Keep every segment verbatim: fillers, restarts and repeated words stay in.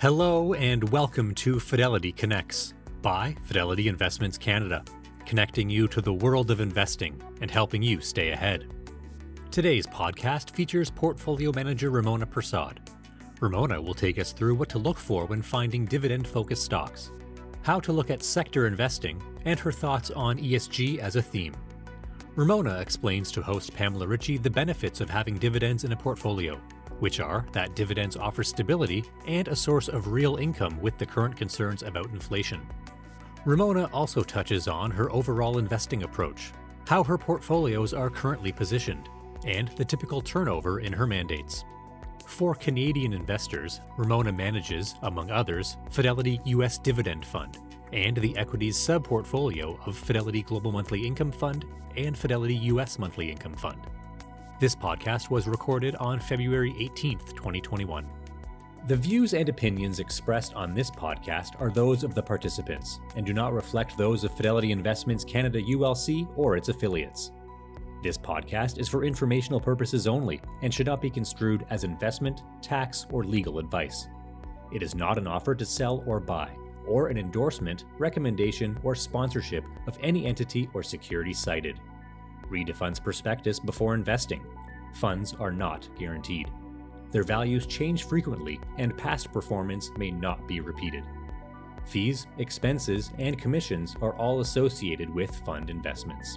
Hello and welcome to Fidelity Connects by Fidelity Investments Canada, connecting you to the world of investing and helping you stay ahead. Today's podcast features portfolio manager Ramona Persad. Ramona will take us through what to look for when finding dividend-focused stocks, how to look at sector investing, and her thoughts on E S G as a theme. Ramona explains to host Pamela Ritchie the benefits of having dividends in a portfolio, which are that dividends offer stability and a source of real income with the current concerns about inflation. Ramona also touches on her overall investing approach, how her portfolios are currently positioned, and the typical turnover in her mandates. For Canadian investors, Ramona manages, among others, Fidelity U S Dividend Fund and the equities sub-portfolio of Fidelity Global Monthly Income Fund and Fidelity U S Monthly Income Fund. This podcast was recorded on February eighteenth, twenty twenty-one. The views and opinions expressed on this podcast are those of the participants and do not reflect those of Fidelity Investments Canada U L C or its affiliates. This podcast is for informational purposes only and should not be construed as investment, tax, or legal advice. It is not an offer to sell or buy, or an endorsement, recommendation, or sponsorship of any entity or security cited. Read a fund's prospectus before investing. Funds are not guaranteed. Their values change frequently, and past performance may not be repeated. Fees, expenses, and commissions are all associated with fund investments.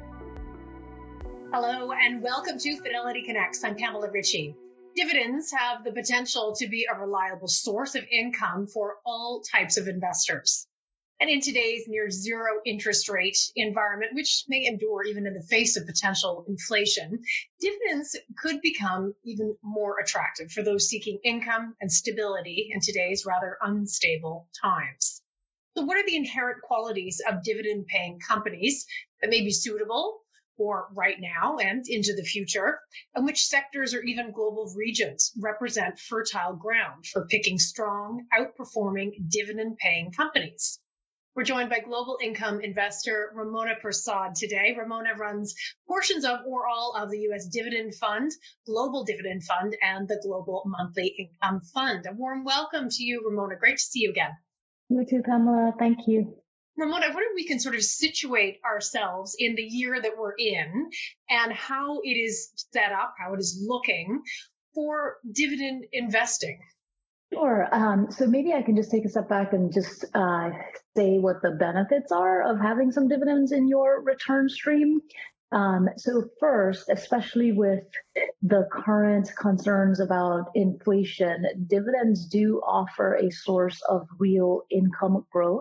Hello, and welcome to Fidelity Connects. I'm Pamela Ritchie. Dividends have the potential to be a reliable source of income for all types of investors. And in today's near zero interest rate environment, which may endure even in the face of potential inflation, dividends could become even more attractive for those seeking income and stability in today's rather unstable times. So what are the inherent qualities of dividend-paying companies that may be suitable for right now and into the future, and which sectors or even global regions represent fertile ground for picking strong, outperforming dividend-paying companies? We're joined by global income investor Ramona Persad today. Ramona runs portions of or all of the U S Dividend Fund, Global Dividend Fund, and the Global Monthly Income Fund. A warm welcome to you, Ramona. Great to see you again. You too, Pamela. Thank you. Ramona, I wonder if we can sort of situate ourselves in the year that we're in and how it is set up, how it is looking for dividend investing. Sure. Um, so maybe I can just take a step back and just uh, say what the benefits are of having some dividends in your return stream. Um, so first, especially with the current concerns about inflation, dividends do offer a source of real income growth.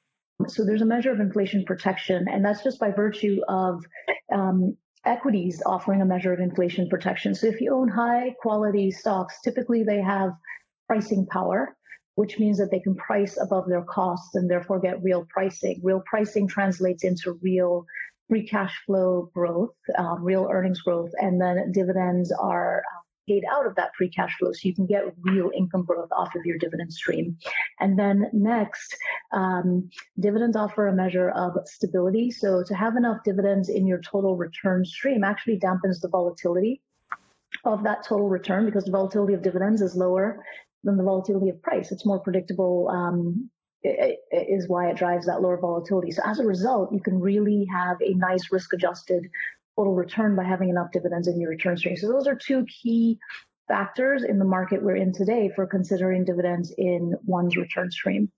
So there's a measure of inflation protection, and that's just by virtue of um, equities offering a measure of inflation protection. So if you own high quality stocks, typically they have pricing power, which means that they can price above their costs and therefore get real pricing. Real pricing translates into real free cash flow growth, uh, real earnings growth, and then dividends are paid out of that free cash flow, so you can get real income growth off of your dividend stream. And then next, um, dividends offer a measure of stability. So to have enough dividends in your total return stream actually dampens the volatility of that total return, because the volatility of dividends is lower than the volatility of price. It's more predictable, um, it, it is why it drives that lower volatility. So as a result, you can really have a nice risk-adjusted total return by having enough dividends in your return stream. So those are two key factors in the market we're in today for considering dividends in one's return stream.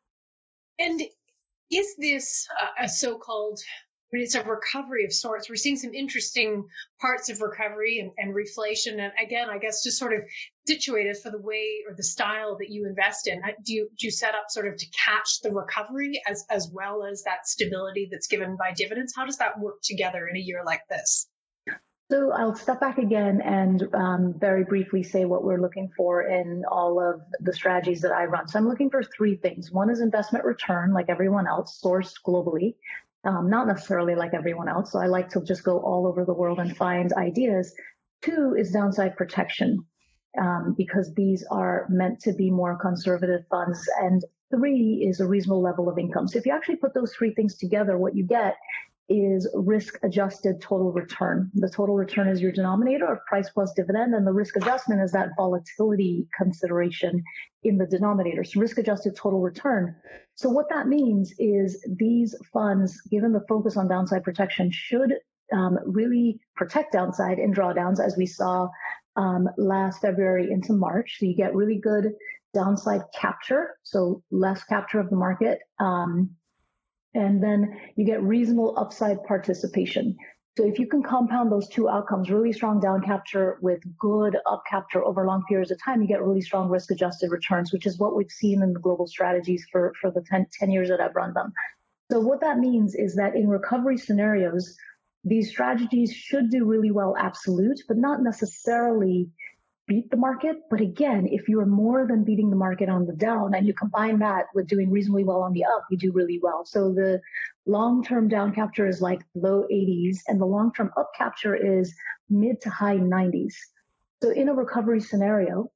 And is this a so-called it's a recovery of sorts? We're seeing some interesting parts of recovery and, and reflation. And again, I guess just sort of situate us for the way or the style that you invest in. Do you, do you set up sort of to catch the recovery as, as well as that stability that's given by dividends? How does that work together in a year like this? So I'll step back again and um, very briefly say what we're looking for in all of the strategies that I run. So I'm looking for three things. One is investment return, like everyone else, sourced globally. Um, not necessarily like everyone else. So I like to just go all over the world and find ideas. Two is downside protection, um, because these are meant to be more conservative funds. And three is a reasonable level of income. So if you actually put those three things together, what you get is risk-adjusted total return. The total return is your denominator of price plus dividend, and the risk adjustment is that volatility consideration in the denominator. So risk-adjusted total return. So what that means is these funds, given the focus on downside protection, should um, really protect downside in drawdowns, as we saw um, last February into March. So you get really good downside capture, so less capture of the market. Um, and then you get reasonable upside participation. So if you can compound those two outcomes, really strong down capture with good up capture over long periods of time, you get really strong risk-adjusted returns, which is what we've seen in the global strategies for, for the ten, ten years that I've run them. So what that means is that in recovery scenarios, these strategies should do really well absolute, but not necessarily beat the market. But again, if you are more than beating the market on the down and you combine that with doing reasonably well on the up, you do really well. So the long-term down capture is like low eighties and the long-term up capture is mid to high nineties. So in a recovery scenario,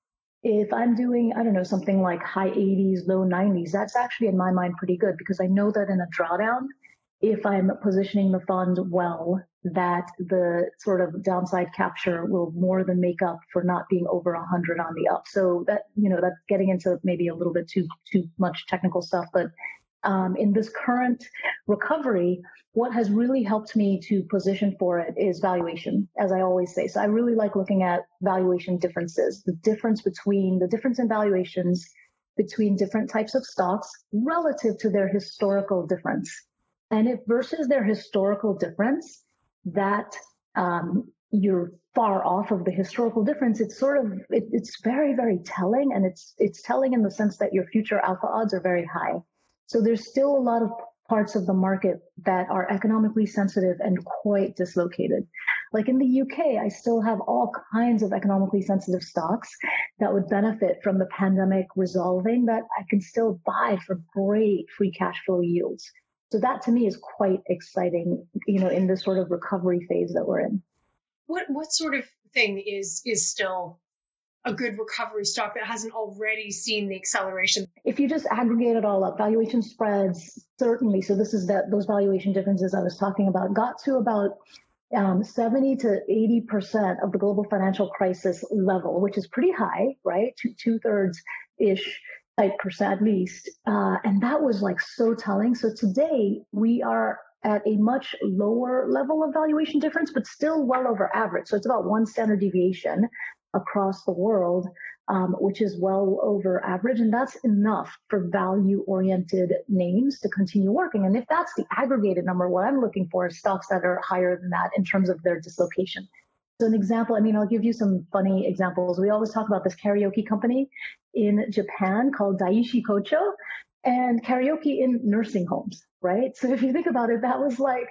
if I'm doing, I don't know, something like high eighties, low nineties, that's actually in my mind pretty good, because I know that in a drawdown, if I'm positioning the fund well, that the sort of downside capture will more than make up for not being over one hundred on the up. So that, you know, that's getting into maybe a little bit too too much technical stuff. But um, in this current recovery, what has really helped me to position for it is valuation, as I always say. So I really like looking at valuation differences, the difference between the difference in valuations between different types of stocks relative to their historical difference. And if versus their historical difference, that um, you're far off of the historical difference, it's sort of, it, it's very, very telling. And it's it's telling in the sense that your future alpha odds are very high. So there's still a lot of parts of the market that are economically sensitive and quite dislocated. Like in the U K, I still have all kinds of economically sensitive stocks that would benefit from the pandemic resolving that I can still buy for great free cash flow yields. So that to me is quite exciting, you know, in this sort of recovery phase that we're in. What what sort of thing is is still a good recovery stock that hasn't already seen the acceleration? If you just aggregate it all up, valuation spreads, certainly. So this is that those valuation differences I was talking about got to about um, seventy to eighty percent of the global financial crisis level, which is pretty high, right? Two, two thirds ish. Type percent at least. Uh, and that was like so telling. So today we are at a much lower level of valuation difference, but still well over average. So it's about one standard deviation across the world, um, which is well over average. And that's enough for value-oriented names to continue working. And if that's the aggregated number, what I'm looking for is stocks that are higher than that in terms of their dislocation. So an example, I mean, I'll give you some funny examples. We always talk about this karaoke company in Japan called Daiichi Kocho, and karaoke in nursing homes, right? So if you think about it, that was like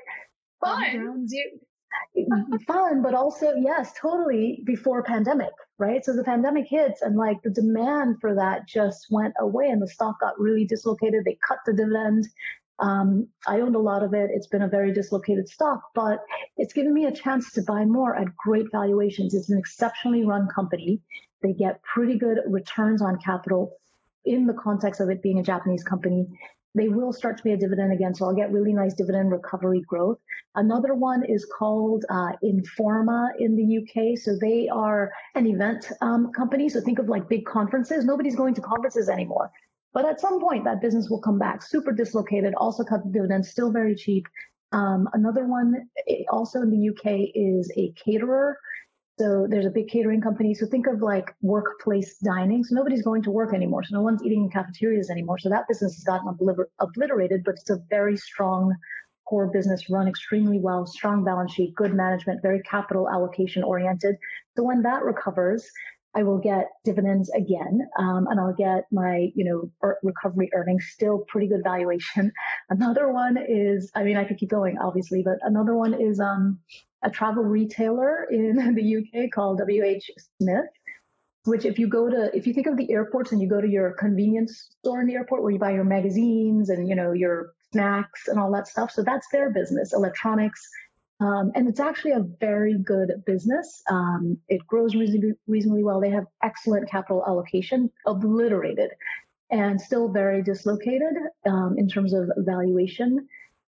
fun. Fun, but also, yes, totally before pandemic, right? So the pandemic hits and like the demand for that just went away and the stock got really dislocated. They cut the dividend. Um, I owned a lot of it. It's been a very dislocated stock, but it's given me a chance to buy more at great valuations. It's an exceptionally run company. They get pretty good returns on capital in the context of it being a Japanese company. They will start to pay a dividend again, so I'll get really nice dividend recovery growth. Another one is called uh, Informa in the U K. So they are an event um, company. So think of like big conferences. Nobody's going to conferences anymore. But at some point, that business will come back. Super dislocated, also cut the dividends, still very cheap. Um, another one also in the U K is a caterer. So there's a big catering company. So think of like workplace dining. So nobody's going to work anymore. So no one's eating in cafeterias anymore. So that business has gotten obliter- obliterated, but it's a very strong core business, run extremely well, strong balance sheet, good management, very capital allocation oriented. So when that recovers, I will get dividends again, um, and I'll get my, you know, er- recovery earnings, still pretty good valuation. Another one is, I mean, I could keep going, obviously, but another one is um, a travel retailer in the U K called W H Smith, which if you go to, if you think of the airports and you go to your convenience store in the airport where you buy your magazines and, you know, your snacks and all that stuff. So that's their business, electronics. Um, and it's actually a very good business. Um, it grows reasonably, reasonably well. They have excellent capital allocation, obliterated, and still very dislocated um, in terms of valuation.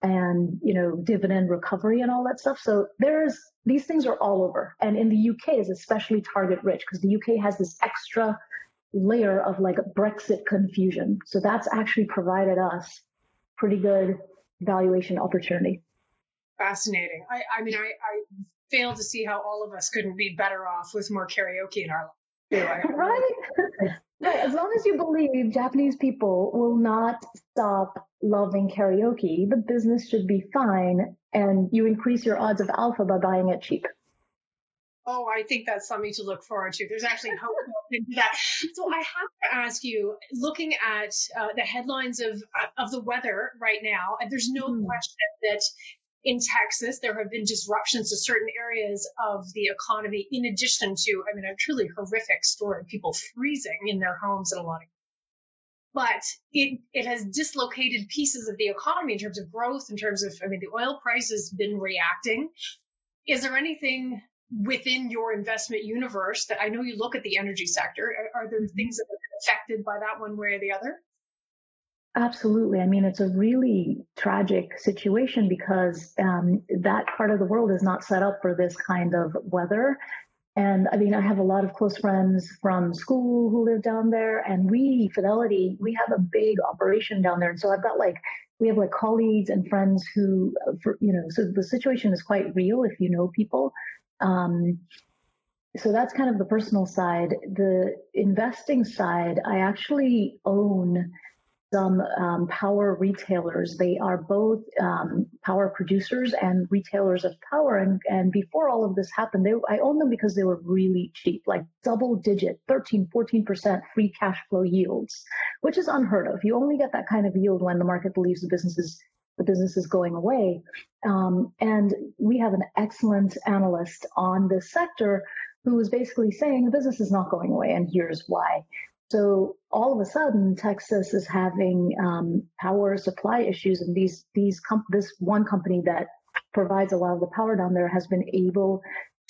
and, you know, dividend recovery and all that stuff. So there's, these things are all over. And in the U K is especially target rich because the U K has this extra layer of like Brexit confusion. So that's actually provided us pretty good valuation opportunity. Fascinating. I, I mean, I, I fail to see how all of us couldn't be better off with more karaoke in our life. Right? Right. As long as you believe Japanese people will not stop loving karaoke, the business should be fine, and you increase your odds of alpha by buying it cheap. Oh, I think that's something to look forward to. There's actually hope into that. So I have to ask you, looking at uh, the headlines of of the weather right now, and there's no mm. question that in Texas, there have been disruptions to certain areas of the economy, in addition to, I mean, a truly horrific story of people freezing in their homes in a lot of. But it, it has dislocated pieces of the economy in terms of growth, in terms of, I mean, the oil price has been reacting. Is there anything within your investment universe that, I know you look at the energy sector, are, are there things that have been affected by that one way or the other? Absolutely. I mean, it's a really tragic situation because um, that part of the world is not set up for this kind of weather. And I mean, I have a lot of close friends from school who live down there, and we, Fidelity, we have a big operation down there. And so I've got like, we have like colleagues and friends who, for, you know, so the situation is quite real if you know people. Um, so that's kind of the personal side. The investing side, I actually own some um, power retailers. They are both um, power producers and retailers of power. And, and before all of this happened, they, I owned them because they were really cheap, like double digit, thirteen, fourteen percent free cash flow yields, which is unheard of. You only get that kind of yield when the market believes the business is, the business is going away. Um, and we have an excellent analyst on this sector who is basically saying the business is not going away, and here's why. So all of a sudden, Texas is having um, power supply issues, and these these comp- this one company that provides a lot of the power down there has been able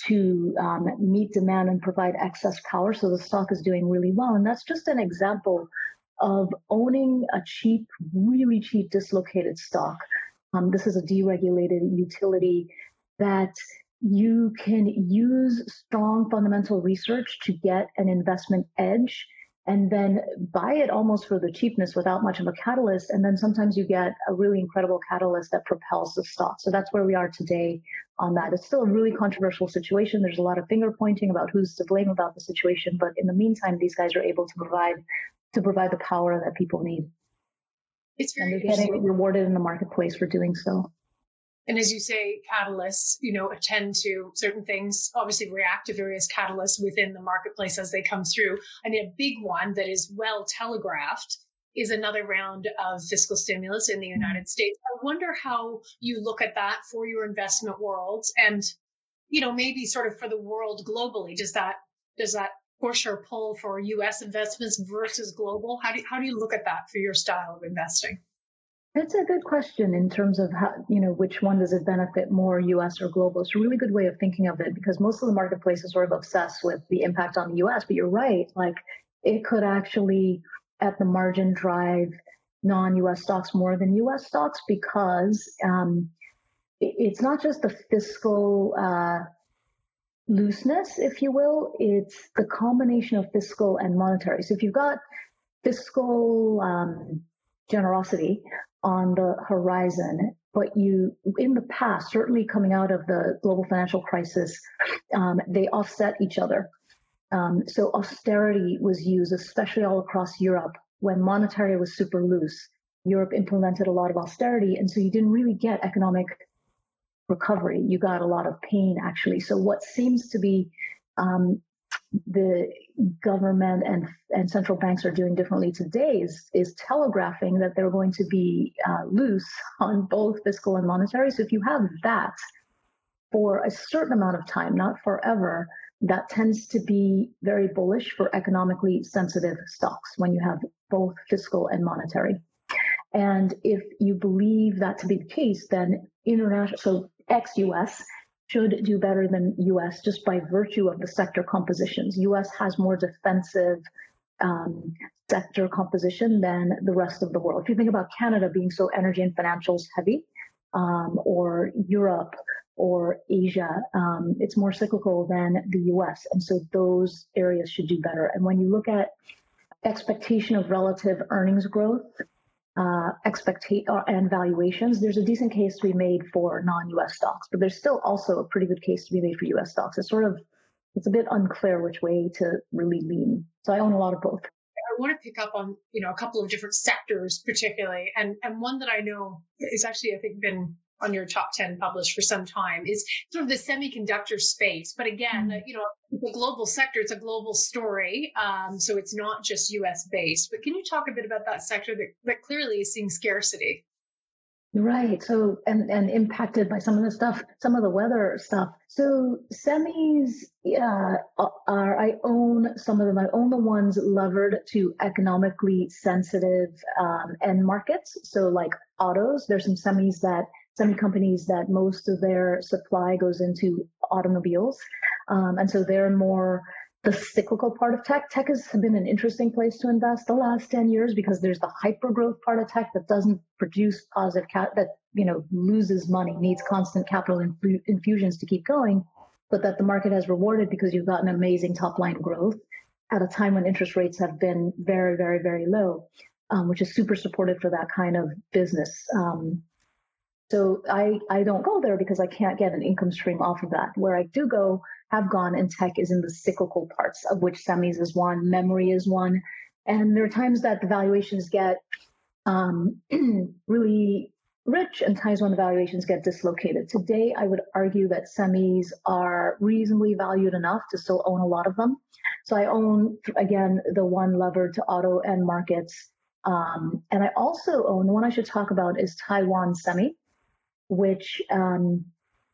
to um, meet demand and provide excess power. So the stock is doing really well, and that's just an example of owning a cheap, really cheap, dislocated stock. Um, this is a deregulated utility that you can use strong fundamental research to get an investment edge, and then buy it almost for the cheapness without much of a catalyst. And then sometimes you get a really incredible catalyst that propels the stock. So that's where we are today on that. It's still a really controversial situation. There's a lot of finger pointing about who's to blame about the situation. But in the meantime, these guys are able to provide to provide the power that people need. It's very and they're getting rewarded in the marketplace for doing so. And as you say, catalysts, you know, attend to certain things, obviously react to various catalysts within the marketplace as they come through. I mean, a big one that is well telegraphed is another round of fiscal stimulus in the United States. I wonder how you look at that for your investment worlds and, you know, maybe sort of for the world globally. Does that, does that push or pull for U S investments versus global? How do you, how do you look at that for your style of investing? That's a good question in terms of how, you know, which one does it benefit more, U S or global? It's a really good way of thinking of it because most of the marketplace is sort of obsessed with the impact on the U S, but you're right. Like it could actually at the margin drive non-U S stocks more than U S stocks because um, it, it's not just the fiscal uh, looseness, if you will, it's the combination of fiscal and monetary. So if you've got fiscal um, generosity on the horizon, but you, in the past, certainly coming out of the global financial crisis, um, they offset each other. Um, so austerity was used, especially all across Europe, when monetary was super loose. Europe implemented a lot of austerity, and so you didn't really get economic recovery. You got a lot of pain, actually. So what seems to be um, the government and and central banks are doing differently today is, is telegraphing that they're going to be uh, loose on both fiscal and monetary. So if you have that for a certain amount of time, not forever, that tends to be very bullish for economically sensitive stocks when you have both fiscal and monetary. And if you believe that to be the case, then international, so ex-U S, should do better than U S just by virtue of the sector compositions. U S has more defensive um, sector composition than the rest of the world. If you think about Canada being so energy and financials heavy, um, or Europe or Asia. Um, it's more cyclical than the U S. And so those areas should do better. And when you look at expectation of relative earnings growth, uh, expecta- uh, and valuations, there's a decent case to be made for non-U S stocks, but there's still also a pretty good case to be made for U S stocks. It's sort of, it's a bit unclear which way to really lean. So I own a lot of both. I want to pick up on, you know, a couple of different sectors particularly, and and one that I know is actually, I think, been on your top ten published for some time is sort of the semiconductor space. But again, mm-hmm. you know, the global sector, it's a global story. Um, so it's not just U S based. But can you talk a bit about that sector that, that clearly is seeing scarcity? Right. So, and, and impacted by some of the stuff, some of the weather stuff. So semis, yeah, are, I own some of them. I own the ones levered to economically sensitive um, end markets. So like autos, there's some semis that, semi companies that most of their supply goes into automobiles. Um, and so they're more the cyclical part of tech. Tech has been an interesting place to invest the last ten years because there's the hyper growth part of tech that doesn't produce positive cap, that, you know, loses money, needs constant capital infu- infusions to keep going, but that the market has rewarded because you've got an amazing top line growth at a time when interest rates have been very, very, very low, um, which is super supportive for that kind of business. Um, so I, I don't go there because I can't get an income stream off of that. Where I do go, have gone in tech is in the cyclical parts, of which semis is one, memory is one. And there are times that the valuations get um, really rich and times when the valuations get dislocated. Today, I would argue that semis are reasonably valued enough to still own a lot of them. So I own, again, the one levered to auto end markets. Um, and I also own, the one I should talk about is Taiwan Semi, which um,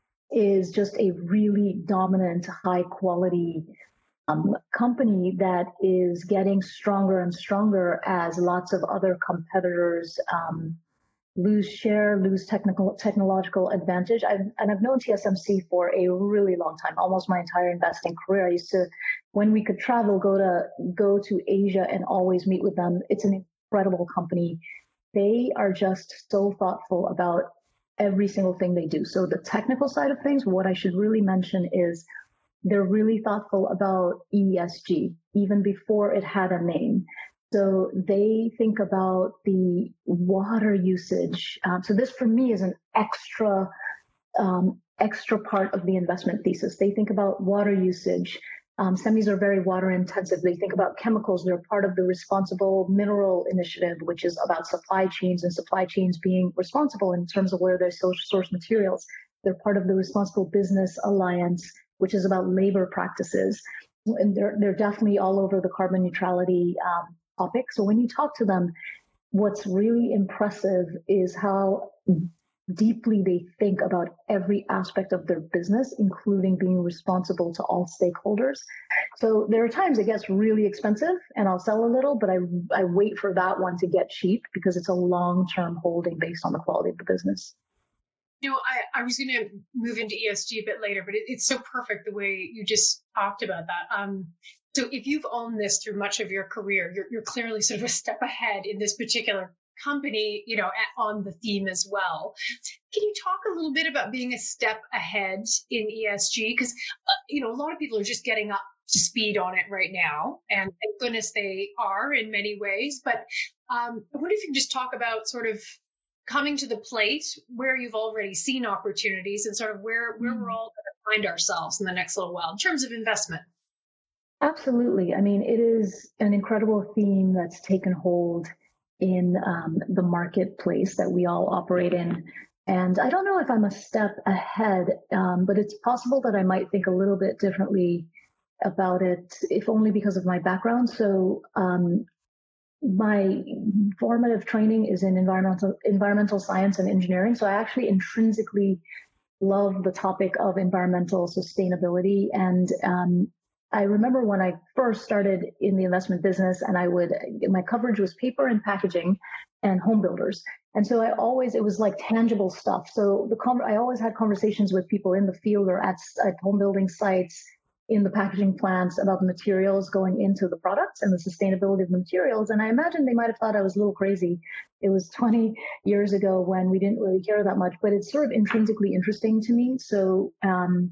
is just a really dominant, high quality um, company that is getting stronger and stronger as lots of other competitors um, lose share, lose technical technological advantage. I've, and I've known T S M C for a really long time, almost my entire investing career. I used to, when we could travel, go to go to Asia and always meet with them. It's an incredible company. They are just so thoughtful about every single thing they do. So the technical side of things, what I should really mention is they're really thoughtful about E S G, even before it had a name. So they think about the water usage. Um, so this for me is an extra, um, extra part of the investment thesis. They think about water usage. Um, semis are very water intensive. They think about chemicals. They're part of the Responsible Mineral Initiative, which is about supply chains and supply chains being responsible in terms of where they source materials. They're part of the Responsible Business Alliance, which is about labor practices. And they're, they're definitely all over the carbon neutrality um, topic. So when you talk to them, what's really impressive is how deeply they think about every aspect of their business, including being responsible to all stakeholders. So there are times it gets really expensive and I'll sell a little, but I, I wait for that one to get cheap because it's a long-term holding based on the quality of the business. You know, I, I was going to move into E S G a bit later, but it, it's so perfect the way you just talked about that. Um, so if you've owned this through much of your career, you're, you're clearly sort of a step ahead in this particular company, you know, at, on the theme as well. Can you talk a little bit about being a step ahead in E S G? Because, uh, you know, a lot of people are just getting up to speed on it right now. And thank goodness they are in many ways. But um, I wonder if you can just talk about sort of coming to the plate where you've already seen opportunities and sort of where, where we're all going to find ourselves in the next little while in terms of investment. Absolutely. I mean, it is an incredible theme that's taken hold in um, the marketplace that we all operate in. And I don't know if I'm a step ahead, um, but it's possible that I might think a little bit differently about it, if only because of my background. So um, my formative training is in environmental environmental science and engineering. So I actually intrinsically love the topic of environmental sustainability. And um, I remember when I first started in the investment business and I would, my coverage was paper and packaging and home builders. And so I always, it was like tangible stuff. So the I always had conversations with people in the field or at, at home building sites in the packaging plants about the materials going into the products and the sustainability of the materials. And I imagine they might have thought I was a little crazy. It was twenty years ago when we didn't really care that much, but it's sort of intrinsically interesting to me. So um,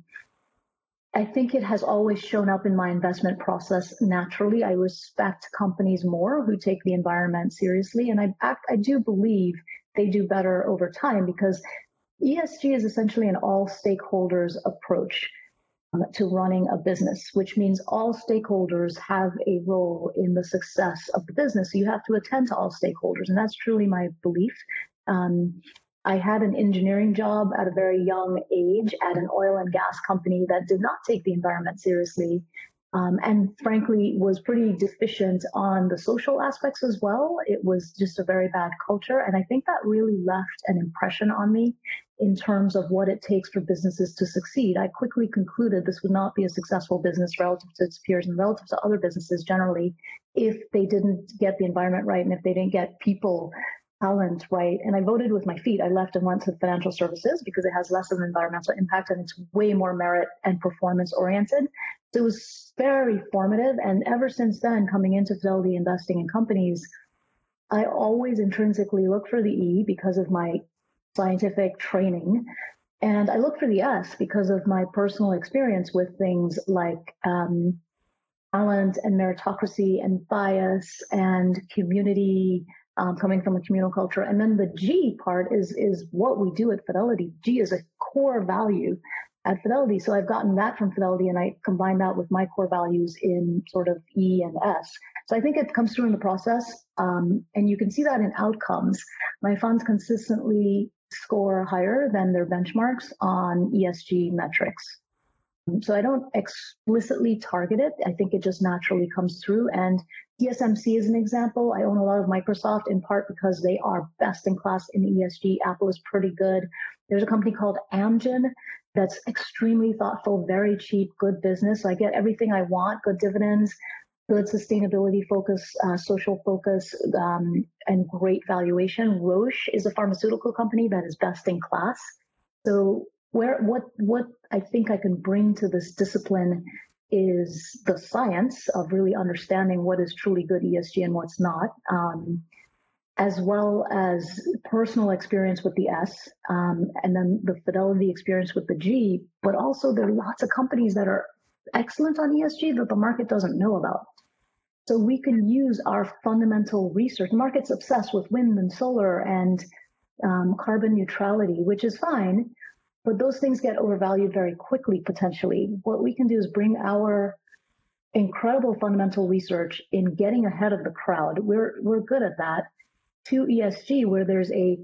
I think it has always shown up in my investment process naturally. I respect companies more who take the environment seriously. And I, I do believe they do better over time because E S G is essentially an all stakeholders approach to running a business, which means all stakeholders have a role in the success of the business. So you have to attend to all stakeholders. And that's truly my belief. Um, I had an engineering job at a very young age at an oil and gas company that did not take the environment seriously. Um, and frankly, was pretty deficient on the social aspects as well. It was just a very bad culture. And I think that really left an impression on me in terms of what it takes for businesses to succeed. I quickly concluded this would not be a successful business relative to its peers and relative to other businesses generally if they didn't get the environment right and if they didn't get people talent right. And I voted with my feet. I left and went to financial services because it has less of an environmental impact and it's way more merit and performance oriented. So it was very formative. And ever since then, coming into Fidelity investing in companies, I always intrinsically look for the E because of my scientific training. And I look for the S because of my personal experience with things like um, talent and meritocracy and bias and community, um, coming from a communal culture. And then the G part is, is what we do at Fidelity. G is a core value at Fidelity. So I've gotten that from Fidelity and I combine that with my core values in sort of E and S. So I think it comes through in the process. Um, and you can see that in outcomes. My funds consistently score higher than their benchmarks on E S G metrics. So I don't explicitly target it. I think it just naturally comes through. And T S M C is an example. I own a lot of Microsoft in part because they are best in class in E S G. Apple is pretty good. There's a company called Amgen that's extremely thoughtful, very cheap, good business. So I get everything I want, good dividends, good sustainability focus, uh, social focus, um, and great valuation. Roche is a pharmaceutical company that is best in class. So where what what I think I can bring to this discipline is the science of really understanding what is truly good E S G and what's not, um, as well as personal experience with the S, um, and then the Fidelity experience with the G. But also there are lots of companies that are excellent on E S G that the market doesn't know about. So we can use our fundamental research. The market's obsessed with wind and solar and um, carbon neutrality, which is fine, but those things get overvalued very quickly, potentially. What we can do is bring our incredible fundamental research in getting ahead of the crowd. We're, we're good at that to E S G, where there's a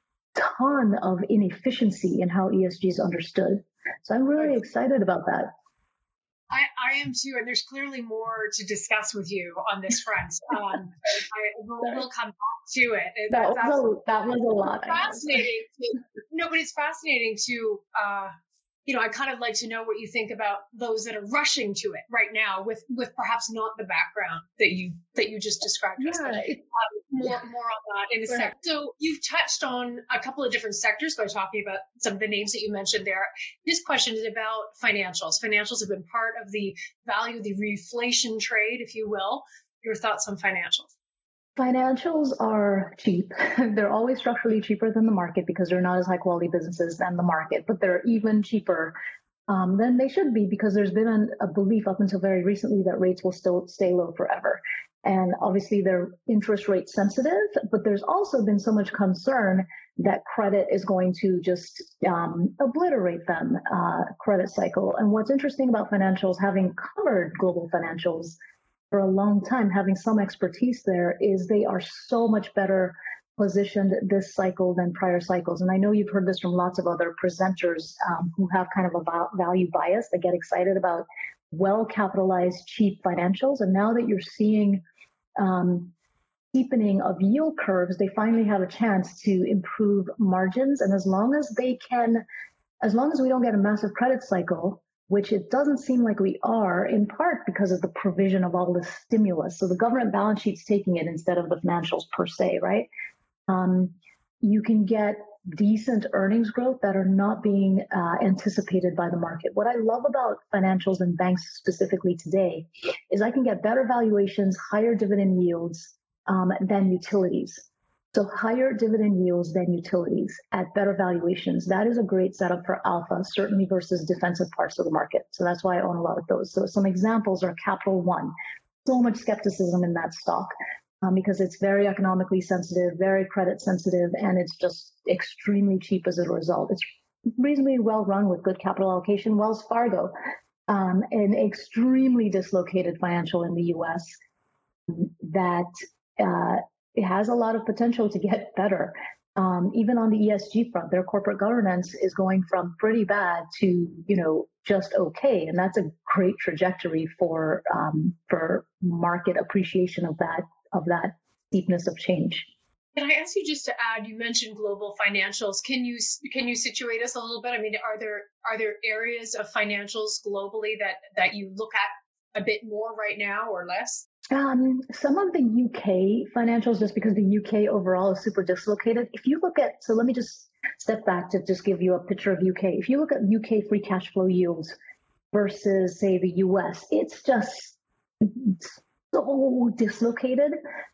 ton of inefficiency in how E S G is understood. So I'm really excited about that. I, I am too, and there's clearly more to discuss with you on this front. Um, I, we'll, we'll come back to it. That was, a, that was a lot. Fascinating. To, no, but it's fascinating to, uh, you know, I kind of like to know what you think about those that are rushing to it right now, with with perhaps not the background that you that you just described. Yeah, us, but, um, more yeah. more on that in a sec. So you've touched on a couple of different sectors by talking about some of the names that you mentioned there. This question is about financials. Financials have been part of the value, the reflation trade, if you will. Your thoughts on financials? Financials are cheap. They're always structurally cheaper than the market because they're not as high quality businesses than the market, but they're even cheaper um, than they should be because there's been an, a belief up until very recently that rates will still stay low forever. And obviously they're interest rate sensitive, but there's also been so much concern that credit is going to just um, obliterate them, uh, credit cycle. And what's interesting about financials, having covered global financials for a long time, having some expertise there, is they are so much better positioned this cycle than prior cycles. And I know you've heard this from lots of other presenters um, who have kind of a value bias. They get excited about well-capitalized, cheap financials. And now that you're seeing um, steepening of yield curves, they finally have a chance to improve margins. And as long as they can, as long as we don't get a massive credit cycle, which it doesn't seem like we are, in part because of the provision of all this stimulus. So the government balance sheet's taking it instead of the financials per se, right? Um, you can get decent earnings growth that are not being uh, anticipated by the market. What I love about financials and banks specifically today is I can get better valuations, higher dividend yields um, than utilities. So higher dividend yields than utilities at better valuations. That is a great setup for alpha, certainly versus defensive parts of the market. So that's why I own a lot of those. So some examples are Capital One. So much skepticism in that stock um, because it's very economically sensitive, very credit sensitive, and it's just extremely cheap as a result. It's reasonably well run with good capital allocation. Wells Fargo, um, an extremely dislocated financial in the U S that uh, it has a lot of potential to get better. Um, even on the E S G front, their corporate governance is going from pretty bad to, you know, just okay. And that's a great trajectory for um, for market appreciation of that of that steepness of change. Can I ask you just to add, you mentioned global financials. Can you can you situate us a little bit? I mean, are there are there areas of financials globally that, that you look at a bit more right now or less? Um, some of the U K financials, just because the U K overall is super dislocated. If you look at, so let me just step back to just give you a picture of U K. If you look at U K free cash flow yields versus, say, the U S, it's just so dislocated.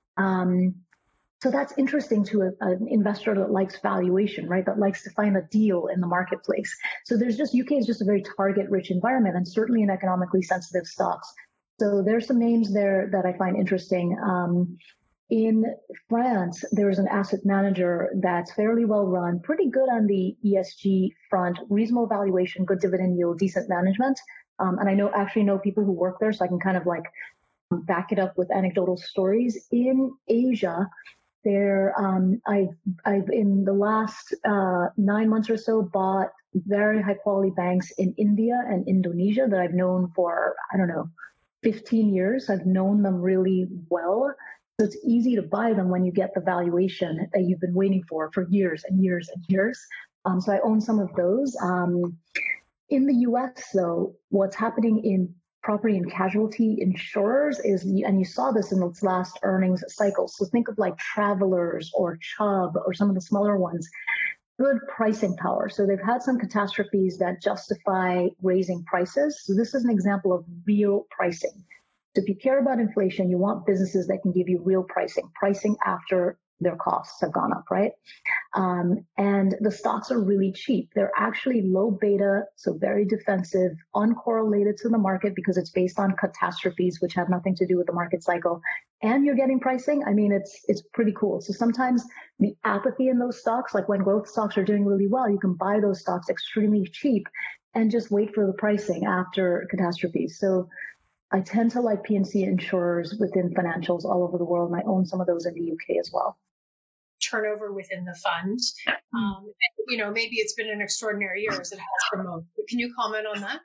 Um, so that's interesting to a, an investor that likes valuation, right? That likes to find a deal in the marketplace. So there's just, U K is just a very target-rich environment, and certainly in economically sensitive stocks. So there's some names there that I find interesting. Um, in France, there's an asset manager that's fairly well run, pretty good on the E S G front, reasonable valuation, good dividend yield, decent management. Um, and I know actually know people who work there, so I can kind of like back it up with anecdotal stories. In Asia, there, um, I've, I've in the last uh, nine months or so bought very high quality banks in India and Indonesia that I've known for, I don't know, fifteen years. I've known them really well. So it's easy to buy them when you get the valuation that you've been waiting for for years and years and years. Um, so I own some of those. Um, in the U S, though, what's happening in property and casualty insurers is, and you saw this in its last earnings cycle. So think of like Travelers or Chubb or some of the smaller ones. Good pricing power. So they've had some catastrophes that justify raising prices. So this is an example of real pricing. So if you care about inflation, you want businesses that can give you real pricing, pricing after their costs have gone up, right? Um, and the stocks are really cheap. They're actually low beta, so very defensive, uncorrelated to the market because it's based on catastrophes, which have nothing to do with the market cycle. And you're getting pricing. I mean, it's it's pretty cool. So sometimes the apathy in those stocks, like when growth stocks are doing really well, you can buy those stocks extremely cheap and just wait for the pricing after catastrophes. So I tend to like P and C insurers within financials all over the world, and I own some of those in the U K as well. Turnover within the fund. Um, you know, maybe it's been an extraordinary year as it has for most. But can you comment on that?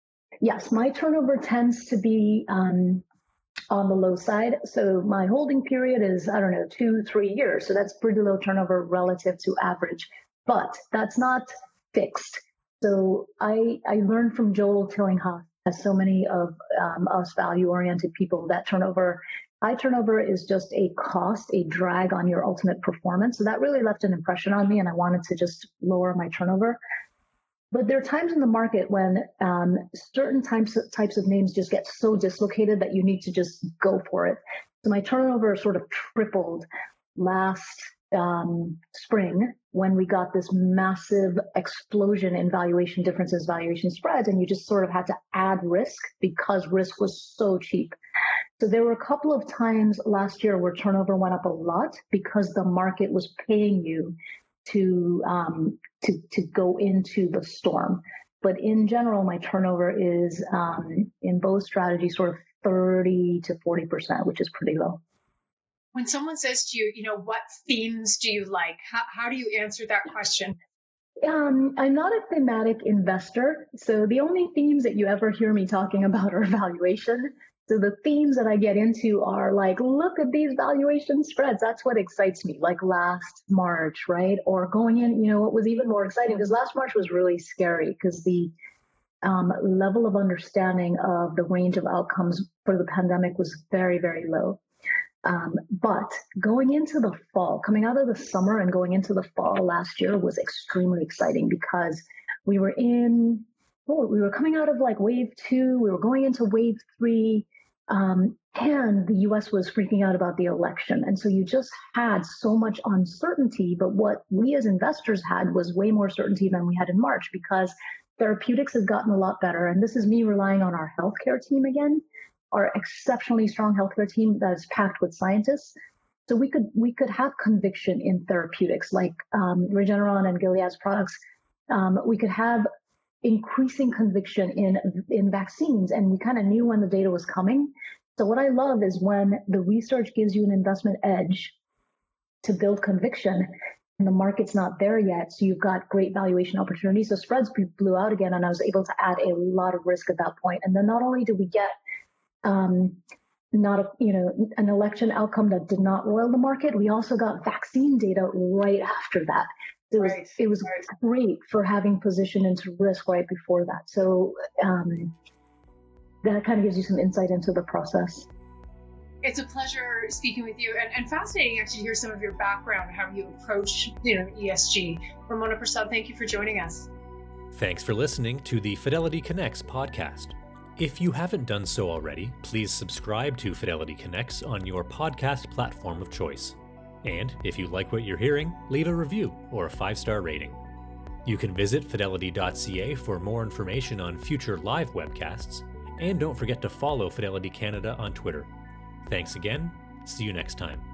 Yes, my turnover tends to be um, on the low side. So my holding period is, I don't know, two, three years. So that's pretty low turnover relative to average. But that's not fixed. So I I learned from Joel Tillinghast, as so many of um, us value-oriented people, that turnover High turnover is just a cost, a drag on your ultimate performance. So that really left an impression on me, and I wanted to just lower my turnover. But there are times in the market when um, certain types of, types of names just get so dislocated that you need to just go for it. So my turnover sort of tripled last um, spring when we got this massive explosion in valuation differences, valuation spreads, and you just sort of had to add risk because risk was so cheap. So there were a couple of times last year where turnover went up a lot because the market was paying you to um, to to go into the storm. But in general, my turnover is um, in both strategies sort of thirty to forty percent, which is pretty low. When someone says to you, you know, what themes do you like? How, how do you answer that question? Um, I'm not a thematic investor. So the only themes that you ever hear me talking about are valuation. So the themes that I get into are like, look at these valuation spreads. That's what excites me, like last March, right? Or going in, you know, what was even more exciting because last March was really scary because the um, level of understanding of the range of outcomes for the pandemic was very, very low. Um, but going into the fall, coming out of the summer and going into the fall last year was extremely exciting because we were in, oh, we were coming out of like wave two, we were going into wave three, um, and the U S was freaking out about the election. And so you just had so much uncertainty, but what we as investors had was way more certainty than we had in March because therapeutics has gotten a lot better. And this is me relying on our healthcare team again, our exceptionally strong healthcare team that is packed with scientists. So we could we could have conviction in therapeutics like um, Regeneron and Gilead's products. Um, we could have increasing conviction in in vaccines, and we kind of knew when the data was coming. So what I love is when the research gives you an investment edge to build conviction, and the market's not there yet. So you've got great valuation opportunities. So spreads blew out again, and I was able to add a lot of risk at that point. And then not only did we get um, not a, you know, an election outcome that did not roil the market, we also got vaccine data right after that. It was, right. it was right. great for having position into risk right before that. So um, that kind of gives you some insight into the process. It's a pleasure speaking with you, and, and fascinating actually to hear some of your background, how you approach, you know, E S G. Ramona Prasad, thank you for joining us. Thanks for listening to the Fidelity Connects podcast. If you haven't done so already, please subscribe to Fidelity Connects on your podcast platform of choice. And if you like what you're hearing, leave a review or a five-star rating. You can visit fidelity dot c a for more information on future live webcasts, and don't forget to follow Fidelity Canada on Twitter. Thanks again. See you next time.